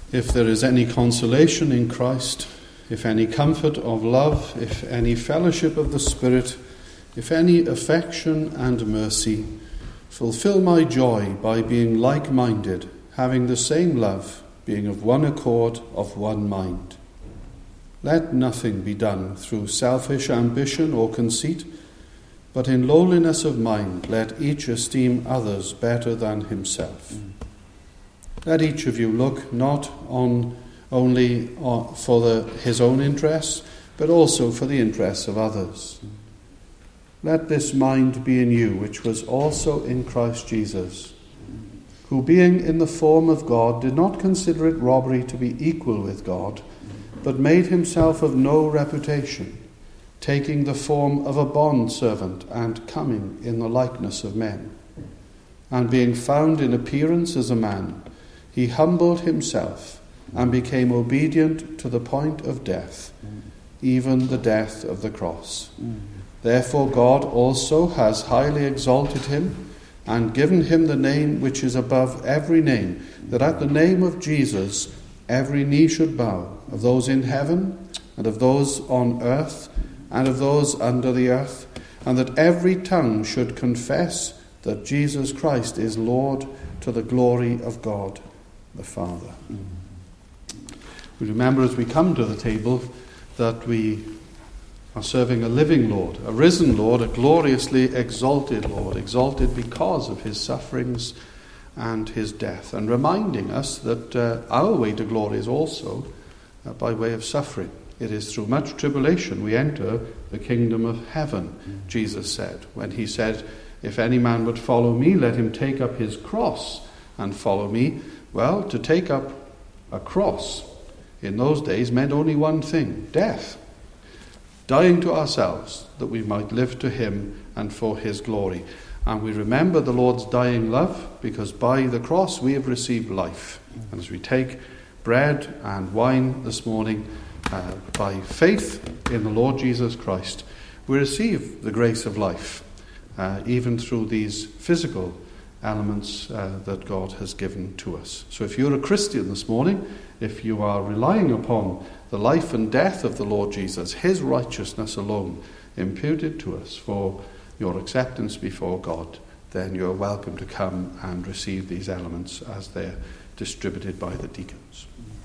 If there is any consolation in Christ, if any comfort of love, if any fellowship of the Spirit, if any affection and mercy, fulfill my joy by being like-minded, having the same love, being of one accord, of one mind. Let nothing be done through selfish ambition or conceit, but in lowliness of mind let each esteem others better than himself. Let each of you look not only for his own interests, but also for the interests of others. Let this mind be in you, which was also in Christ Jesus, who being in the form of God did not consider it robbery to be equal with God, but made himself of no reputation, taking the form of a bondservant and coming in the likeness of men. And being found in appearance as a man, he humbled himself and became obedient to the point of death, even the death of the cross. Therefore God also has highly exalted him and given him the name which is above every name, that at the name of Jesus every knee should bow, of those in heaven and of those on earth and of those under the earth, and that every tongue should confess that Jesus Christ is Lord, to the glory of God the Father. We remember as we come to the table that we are serving a living Lord, a risen Lord, a gloriously exalted Lord, exalted because of his sufferings and his death, and reminding us that our way to glory is also by way of suffering. It is through much tribulation we enter the kingdom of heaven, Jesus said, when he said, if any man would follow me, let him take up his cross and follow me. Well, to take up a cross in those days meant only one thing, death. Dying to ourselves that we might live to him and for his glory. And we remember the Lord's dying love because by the cross we have received life. And as we take bread and wine this morning, by faith in the Lord Jesus Christ, we receive the grace of life, even through these physical elements that God has given to us. So if you're a Christian this morning, if you are relying upon the life and death of the Lord Jesus, his righteousness alone imputed to us for your acceptance before God, then you're welcome to come and receive these elements as they're distributed by the deacons.